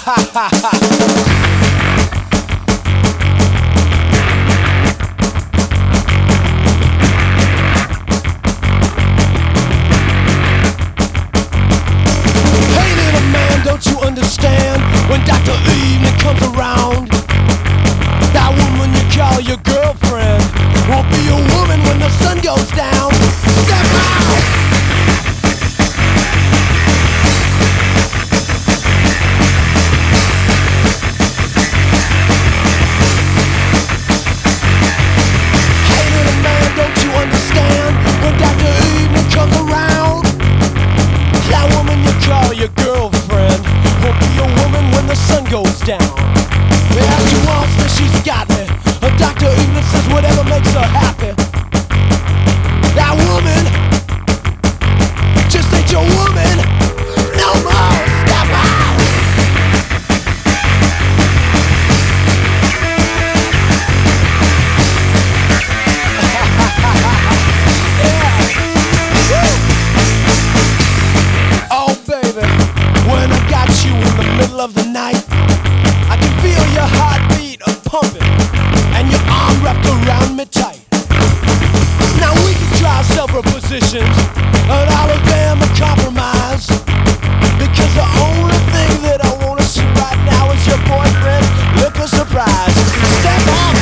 Don't you understand when Dr. Evening comes around? That woman you call your girlfriend won't be a woman when the sun goes down. Step out! Hey little man, don't you understand when Dr. Evening comes around? That woman you call your girlfriend won't be a woman when the sun goes down. Yeah, she wants me, she's got me. Dr. Evening says whatever makes her happy. That woman just ain't your woman no more. Step out! Yeah. Oh baby, when I got you in the middle of the night, I can feel your heartbeat pumping and your arm wrapped around me tight. Now we can try several positions, and all of them are compromise. Because the only thing that I wanna see right now is your boyfriend look a surprise. Step out!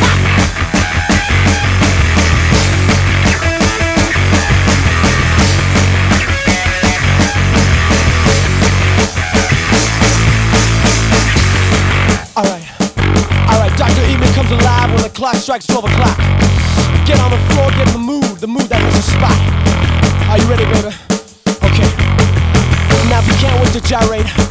Alright, Dr. Evening comes alive when the clock strikes 12 o'clock. Get on the floor, get in the mood that has a spot. Are you ready, baby? Okay. Now if you can't wait to gyrate,